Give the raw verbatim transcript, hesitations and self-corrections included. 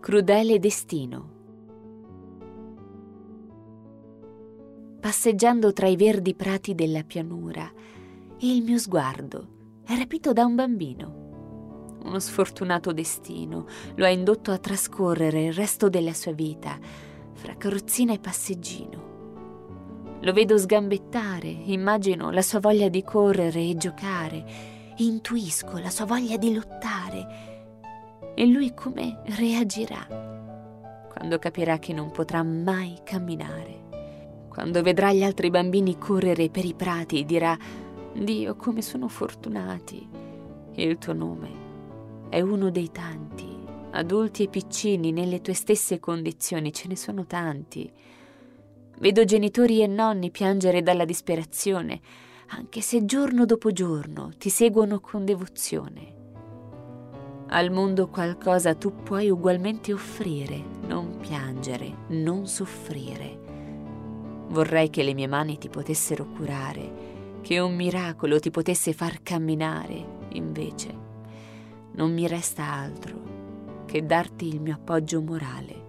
Crudele destino. Passeggiando tra i verdi prati della pianura, il mio sguardo è rapito da un bambino. Uno sfortunato destino lo ha indotto a trascorrere il resto della sua vita fra carrozzina e passeggino. Lo vedo sgambettare, immagino la sua voglia di correre e giocare, intuisco la sua voglia di lottare. E lui come reagirà quando capirà che non potrà mai camminare? Quando vedrà gli altri bambini correre per i prati, dirà: Dio, come sono fortunati! Il tuo nome è uno dei tanti. Adulti e piccini nelle tue stesse condizioni, ce ne sono tanti. Vedo genitori e nonni piangere dalla disperazione, anche se giorno dopo giorno ti seguono con devozione. Al mondo qualcosa tu puoi ugualmente offrire, non piangere, non soffrire. Vorrei che le mie mani ti potessero curare, che un miracolo ti potesse far camminare, invece non mi resta altro che darti il mio appoggio morale.